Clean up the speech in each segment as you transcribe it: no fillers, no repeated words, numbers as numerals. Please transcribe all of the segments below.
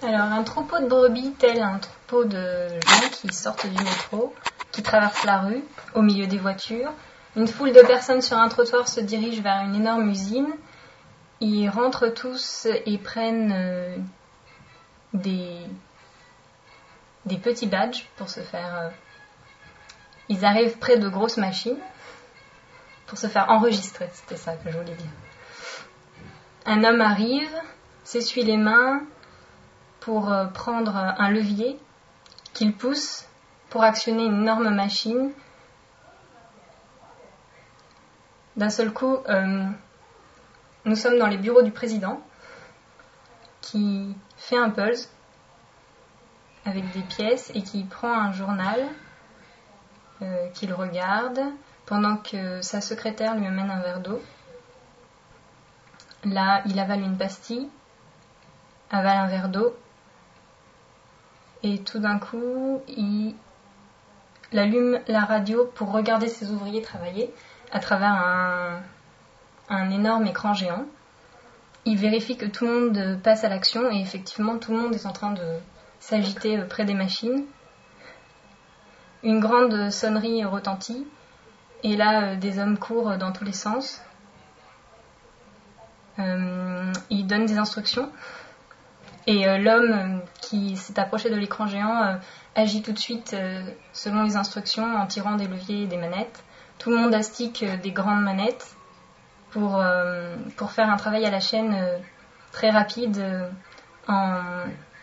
Alors, un troupeau de brebis, tel un troupeau de gens qui sortent du métro, qui traversent la rue, au milieu des voitures. Une foule de personnes sur un trottoir se dirige vers une énorme usine. Ils rentrent tous et prennent des petits badges pour se faire... Ils arrivent près de grosses machines pour se faire enregistrer, c'était ça que je voulais dire. Un homme arrive, s'essuie les mains pour prendre un levier qu'il pousse pour actionner une énorme machine. D'un seul coup, nous sommes dans les bureaux du président qui fait un pulse avec des pièces et qui prend un journal qu'il regarde pendant que sa secrétaire lui amène un verre d'eau. Là, il avale une pastille, avale un verre d'eau et tout d'un coup, il allume la radio pour regarder ses ouvriers travailler à travers un énorme écran géant. Il vérifie que tout le monde passe à l'action et effectivement, tout le monde est en train de s'agiter près des machines. Une grande sonnerie retentit et là, des hommes courent dans tous les sens. Ils donnent des instructions et l'homme qui s'est approché de l'écran géant agit tout de suite selon les instructions en tirant des leviers et des manettes. Tout le monde astique des grandes manettes pour faire un travail à la chaîne très rapide en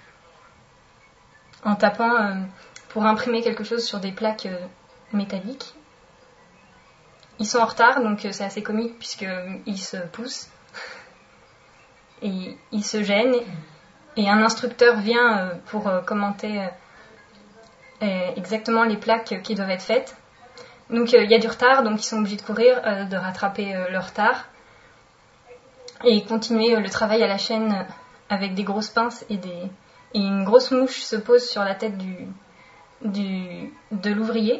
tapant pour imprimer quelque chose sur des plaques métalliques. Ils sont en retard, donc c'est assez comique puisqu'ils se poussent et ils se gênent. Et un instructeur vient pour commenter exactement les plaques qui doivent être faites. Donc il y a du retard, donc ils sont obligés de courir, de rattraper le retard et continuer le travail à la chaîne avec des grosses pinces et une grosse mouche se pose sur la tête de l'ouvrier.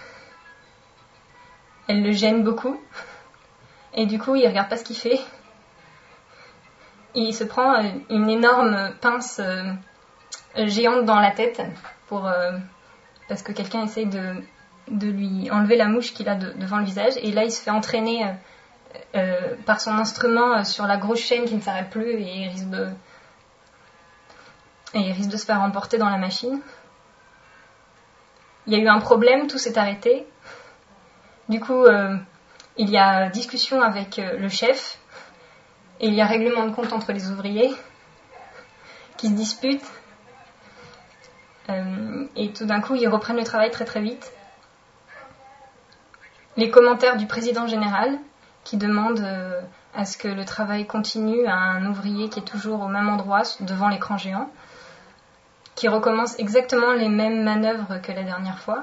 Elle le gêne beaucoup et du coup il regarde pas ce qu'il fait. Et il se prend une énorme pince géante dans la tête parce que quelqu'un essaye de lui enlever la mouche qu'il a devant le visage. Et là, il se fait entraîner par son instrument sur la grosse chaîne qui ne s'arrête plus et il risque de se faire emporter dans la machine. Il y a eu un problème, tout s'est arrêté. Du coup, il y a discussion avec le chef et il y a règlement de compte entre les ouvriers qui se disputent. Et tout d'un coup, ils reprennent le travail très très vite. Les commentaires du président général qui demande à ce que le travail continue à un ouvrier qui est toujours au même endroit devant l'écran géant, qui recommence exactement les mêmes manœuvres que la dernière fois.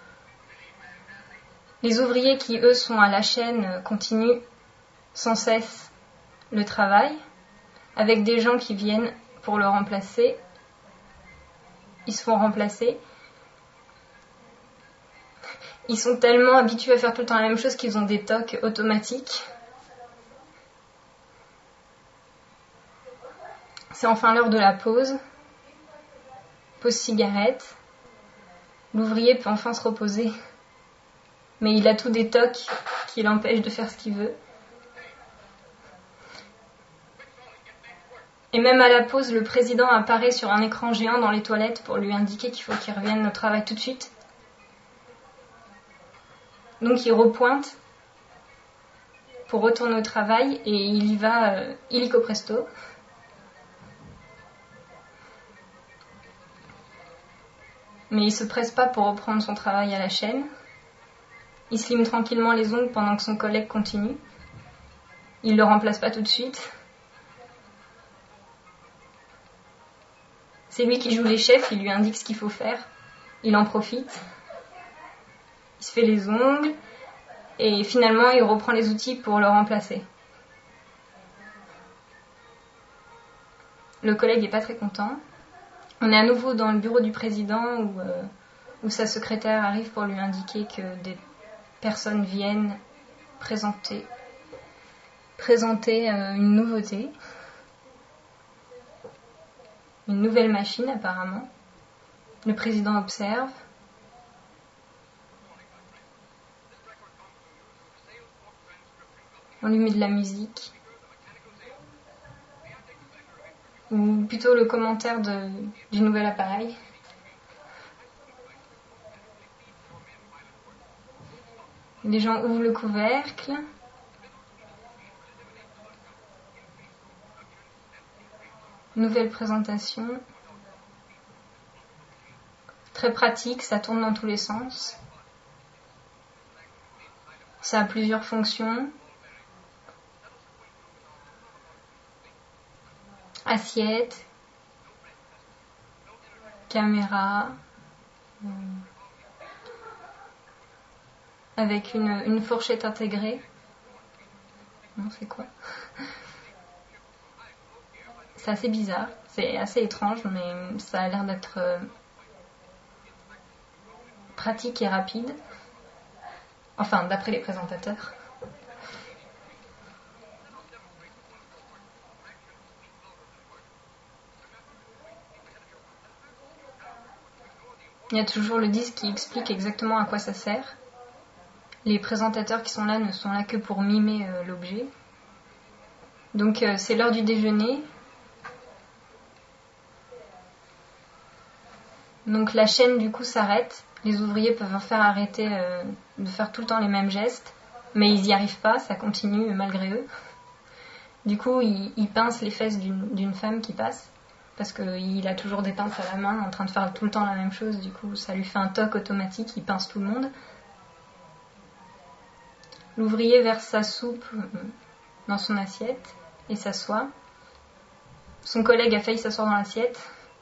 Les ouvriers qui, eux, sont à la chaîne continuent sans cesse le travail, avec des gens qui viennent pour le remplacer. Ils se font remplacer. Ils sont tellement habitués à faire tout le temps la même chose qu'ils ont des tocs automatiques. C'est enfin l'heure de la pause. Pause cigarette. L'ouvrier peut enfin se reposer. Mais il a tous des tocs qui l'empêchent de faire ce qu'il veut. Et même à la pause, le président apparaît sur un écran géant dans les toilettes pour lui indiquer qu'il faut qu'il revienne au travail tout de suite. Donc il repointe pour retourner au travail et il y va illico presto. Mais il se presse pas pour reprendre son travail à la chaîne. Il se lime tranquillement les ongles pendant que son collègue continue. Il le remplace pas tout de suite. C'est lui qui joue les chefs, il lui indique ce qu'il faut faire. Il en profite. Il se fait les ongles et finalement il reprend les outils pour le remplacer. Le collègue n'est pas très content. On est à nouveau dans le bureau du président où sa secrétaire arrive pour lui indiquer que des personnes viennent présenter une nouveauté. une nouvelle machine apparemment. Le président observe. On lui met de la musique. Ou plutôt le commentaire du nouvel appareil. Les gens ouvrent le couvercle. Nouvelle présentation. Très pratique, ça tourne dans tous les sens. Ça a plusieurs fonctions. Assiette, caméra, avec une fourchette intégrée. Non, c'est quoi? C'est assez bizarre, c'est assez étrange, mais ça a l'air d'être pratique et rapide. Enfin, d'après les présentateurs. Il y a toujours le disque qui explique exactement à quoi ça sert. Les présentateurs qui sont là ne sont là que pour mimer l'objet. Donc c'est l'heure du déjeuner. Donc la chaîne du coup s'arrête. Les ouvriers peuvent en faire arrêter de faire tout le temps les mêmes gestes. Mais ils n'y arrivent pas, ça continue malgré eux. Du coup, ils pincent les fesses d'une femme qui passe. Parce qu'il a toujours des pinces à la main en train de faire tout le temps la même chose. Du coup, ça lui fait un toc automatique, il pince tout le monde. L'ouvrier verse sa soupe dans son assiette et s'assoit. Son collègue a failli s'asseoir dans l'assiette.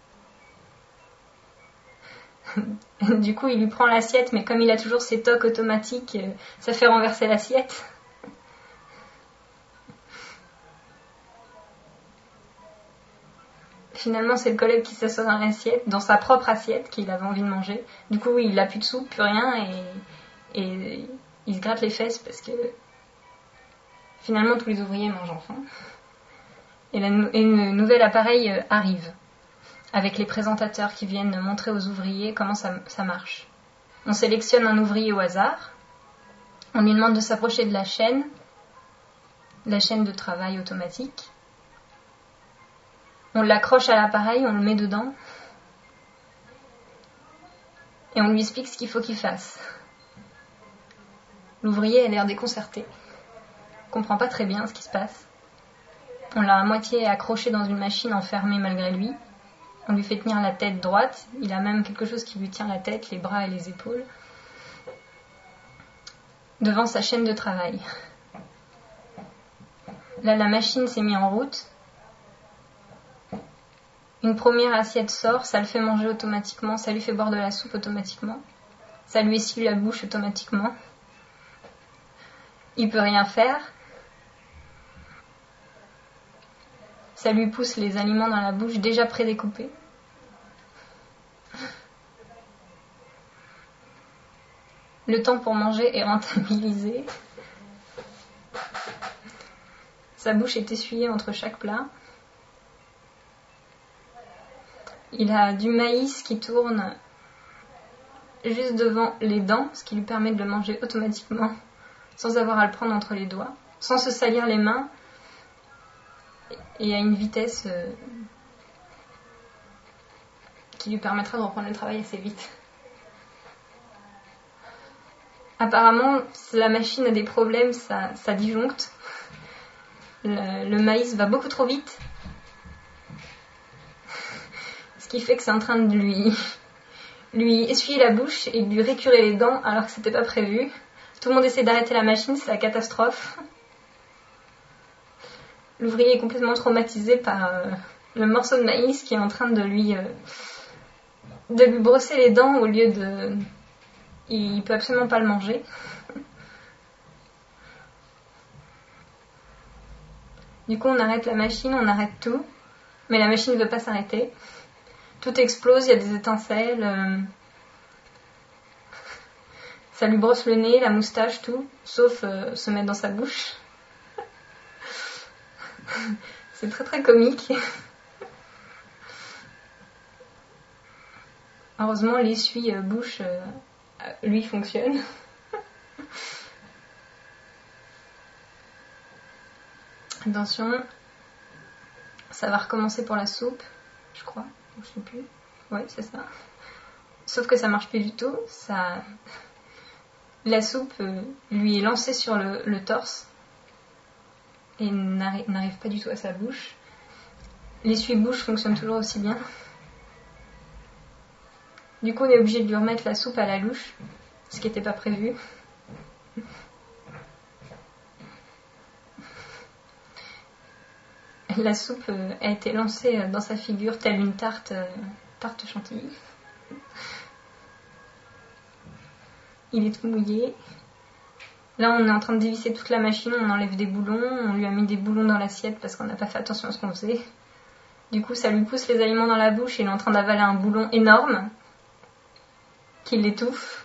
Du coup, il lui prend l'assiette, mais comme il a toujours ses tocs automatiques, ça fait renverser l'assiette. Finalement, c'est le collègue qui s'assoit dans l'assiette, dans sa propre assiette qu'il avait envie de manger. Du coup, il n'a plus de soupe, plus rien, et il se gratte les fesses parce que finalement, tous les ouvriers mangent enfin. Et le nouvel appareil arrive, avec les présentateurs qui viennent montrer aux ouvriers comment ça marche. On sélectionne un ouvrier au hasard, on lui demande de s'approcher de la chaîne de travail automatique. On l'accroche à l'appareil, on le met dedans et on lui explique ce qu'il faut qu'il fasse. L'ouvrier a l'air déconcerté, comprend pas très bien ce qui se passe. On l'a à moitié accroché dans une machine enfermée malgré lui. On lui fait tenir la tête droite, il a même quelque chose qui lui tient la tête, les bras et les épaules, devant sa chaîne de travail. Là, la machine s'est mise en route. Une première assiette sort, ça le fait manger automatiquement, ça lui fait boire de la soupe automatiquement, ça lui essuie la bouche automatiquement. Il peut rien faire. Ça lui pousse les aliments dans la bouche déjà prédécoupés. Le temps pour manger est rentabilisé. Sa bouche est essuyée entre chaque plat. Il a du maïs qui tourne juste devant les dents, ce qui lui permet de le manger automatiquement, sans avoir à le prendre entre les doigts, sans se salir les mains, et à une vitesse qui lui permettra de reprendre le travail assez vite. Apparemment, la machine a des problèmes, ça disjoncte. Le maïs va beaucoup trop vite. Ce qui fait que c'est en train de lui essuyer la bouche et de lui récurer les dents alors que c'était pas prévu. Tout le monde essaie d'arrêter la machine, c'est la catastrophe. L'ouvrier est complètement traumatisé par le morceau de maïs qui est en train de lui brosser les dents au lieu de... Il peut absolument pas le manger. Du coup, on arrête la machine, on arrête tout, mais la machine ne veut pas s'arrêter. Tout explose, il y a des étincelles. Ça lui brosse le nez, la moustache, tout, sauf se mettre dans sa bouche. C'est très très comique. Heureusement, l'essuie-bouche, lui, fonctionne. Attention, ça va recommencer pour la soupe, je crois, je sais plus. Ouais, c'est ça. Sauf que ça marche plus du tout. La soupe lui est lancée sur le torse et n'arrive pas du tout à sa bouche. L'essuie-bouche fonctionne toujours aussi bien. Du coup, on est obligé de lui remettre la soupe à la louche, ce qui n'était pas prévu. La soupe a été lancée dans sa figure telle une tarte chantilly. Il est tout mouillé. Là, on est en train de dévisser toute la machine, on enlève des boulons, on lui a mis des boulons dans l'assiette parce qu'on n'a pas fait attention à ce qu'on faisait. Du coup, ça lui pousse les aliments dans la bouche et il est en train d'avaler un boulon énorme qui l'étouffe.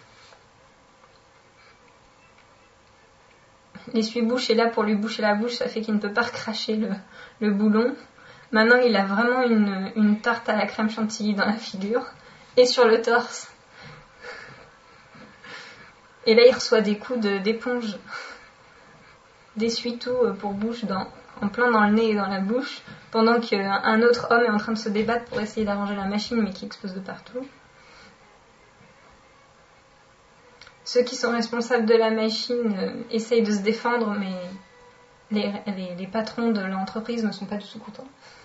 L'essuie-bouche est là pour lui boucher la bouche, ça fait qu'il ne peut pas recracher le boulon. Maintenant, il a vraiment une tarte à la crème chantilly dans la figure et sur le torse. Et là, il reçoit des coups d'éponge, d'essuie-tout pour bouche en plein dans le nez et dans la bouche, pendant qu'un autre homme est en train de se débattre pour essayer d'arranger la machine, mais qui explose de partout. Ceux qui sont responsables de la machine essayent de se défendre, mais les patrons de l'entreprise ne sont pas du tout contents.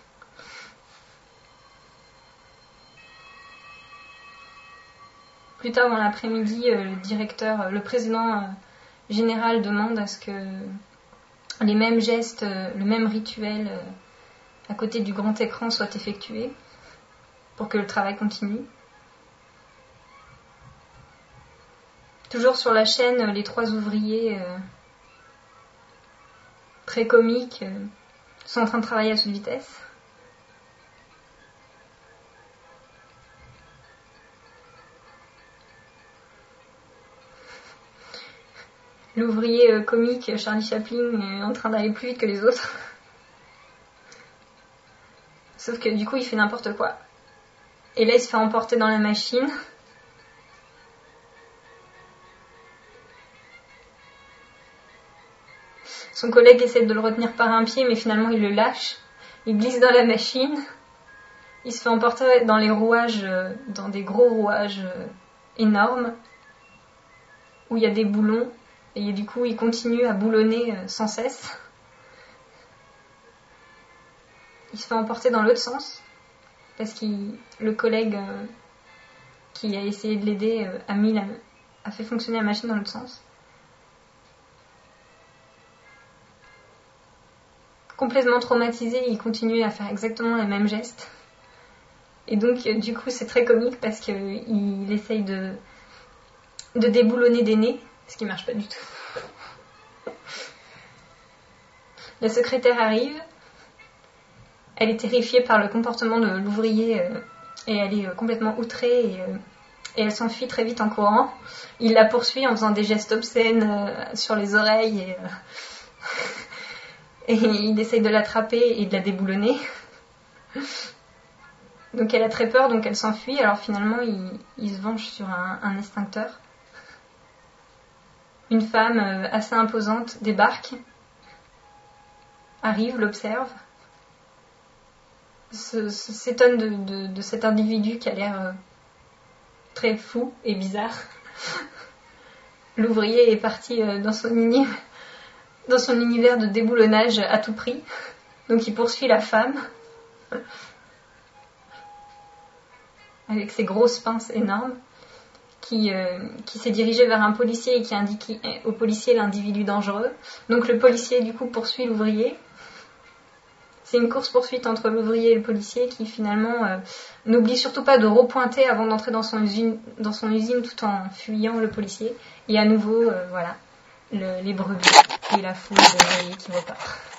Plus tard dans l'après-midi, le président général demande à ce que les mêmes gestes, le même rituel à côté du grand écran soient effectués pour que le travail continue. Toujours sur la chaîne, les 3 ouvriers très comiques sont en train de travailler à toute vitesse. L'ouvrier comique Charlie Chaplin est en train d'aller plus vite que les autres. Sauf que du coup, il fait n'importe quoi. Et là, il se fait emporter dans la machine. Son collègue essaie de le retenir par un pied, mais finalement, il le lâche. Il glisse dans la machine. Il se fait emporter dans les rouages, dans des gros rouages énormes, où il y a des boulons. Et du coup, il continue à boulonner sans cesse. Il se fait emporter dans l'autre sens, parce que le collègue qui a essayé de l'aider a fait fonctionner la machine dans l'autre sens. Complètement traumatisé, il continue à faire exactement les mêmes gestes. Et donc, du coup, c'est très comique parce qu'il essaye de déboulonner des nez, ce qui ne marche pas du tout. La secrétaire arrive. Elle est terrifiée par le comportement de l'ouvrier et elle est complètement outrée et elle s'enfuit très vite en courant. Il la poursuit en faisant des gestes obscènes sur les oreilles et il essaye de l'attraper et de la déboulonner. Donc elle a très peur, donc elle s'enfuit. Alors finalement, il se venge sur un extincteur. Une femme assez imposante débarque, arrive, l'observe, s'étonne de cet individu qui a l'air très fou et bizarre. L'ouvrier est parti dans son univers de déboulonnage à tout prix. Donc il poursuit la femme avec ses grosses pinces énormes qui s'est dirigé vers un policier et qui a indiqué au policier l'individu dangereux. Donc le policier du coup poursuit l'ouvrier. C'est une course-poursuite entre l'ouvrier et le policier qui finalement n'oublie surtout pas de repointer avant d'entrer dans son usine tout en fuyant le policier. Et à nouveau, les brebis et la foule de ouvriers qui repart.